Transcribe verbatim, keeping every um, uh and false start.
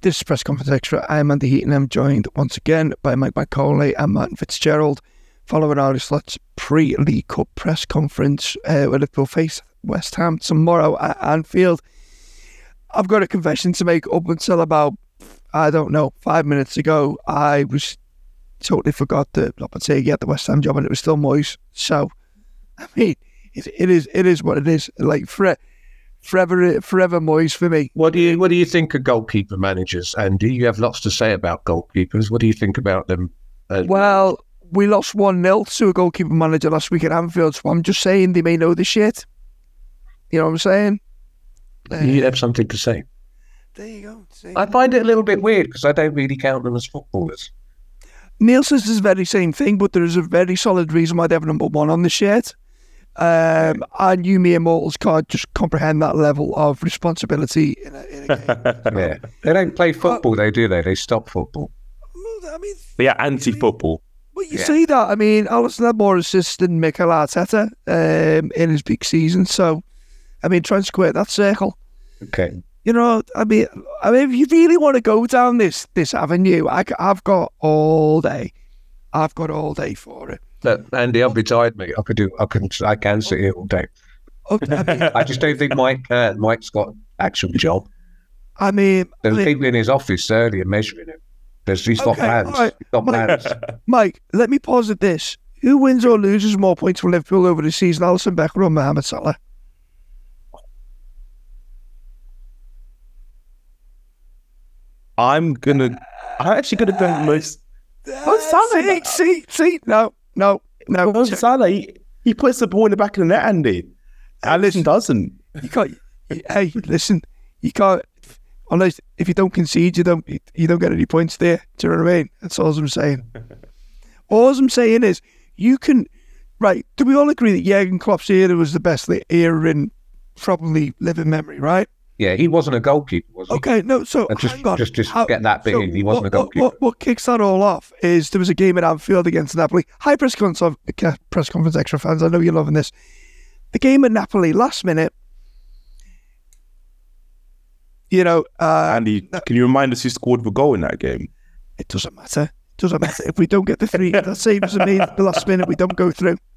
This is Press Conference Extra. I'm Andy Heaton. I'm joined once again by Mike McCauley and Martin Fitzgerald. Following our Slot's pre-League Cup press conference uh, where Liverpool face West Ham tomorrow at Anfield. I've got a confession to make. Up until about, I don't know, five minutes ago, I was totally forgot that Lopetegui had the West Ham job and it was still Moyes. So, I mean, it, it is it is what it is. Like, for, forever forever Moyes for me. What do you What do you think of goalkeeper managers, Andy? You have lots to say about goalkeepers. What do you think about them? Uh, well, we lost one nil to a goalkeeper manager last week at Anfield, so I'm just saying they may know the shit. You know what I'm saying? You have something to say. There you go. See? I find it a little bit weird because I don't really count them as footballers. Neil says the very same thing, but there is a very solid reason why they have number one on the shirt. Um, and you mere mortals can't just comprehend that level of responsibility in a, in a game. Yeah, they don't play football, though, do they? They stop football. I mean, they are anti-football. Well, you yeah. say that. I mean, Alisson had more assists than Mikel Arteta um, in his big season. So, I mean, try and square that circle. Okay. You know, I mean, I mean, if you really want to go down this this avenue, I, I've got all day. I've got all day for it. Look, Andy, I'm retired, mate. I could do. I can. I can sit here all day. Okay, I, mean, I just don't think Mike. Uh, Mike's got an actual job. I mean, there's I mean, people in his office earlier measuring him. There's he's got okay, plans. Right. He's got Mike, plans. Mike, let me pause at this. Who wins or loses more points for Liverpool over the season, Alisson Becker or Mohamed Salah? I'm gonna. I'm actually gonna go most. Oh, Salah! See, see, see, no, no, no. Oh, Salah, he, he puts the ball in the back of the net, Andy. Alisson doesn't. You can't. You, hey, listen, you can't. Unless if you don't concede, you don't. You don't get any points there. Do you know what I mean? That's all I'm saying. All I'm saying is you can. Right? Do we all agree that Jurgen Klopp's era was the best era in probably living memory? Right? Yeah, he wasn't a goalkeeper, was he? Okay, no, so And just, hang on. just, just How, get that bit so in. He wasn't what, a goalkeeper. What, what, what kicks that all off is there was a game at Anfield against Napoli. Hi, press conference, press conference extra fans. I know you're loving this. The game at Napoli, last minute. You know, uh, Andy, can you remind us who scored the goal in that game? It doesn't matter. It doesn't matter if we don't get the three. That saves me at the last minute. We don't go through.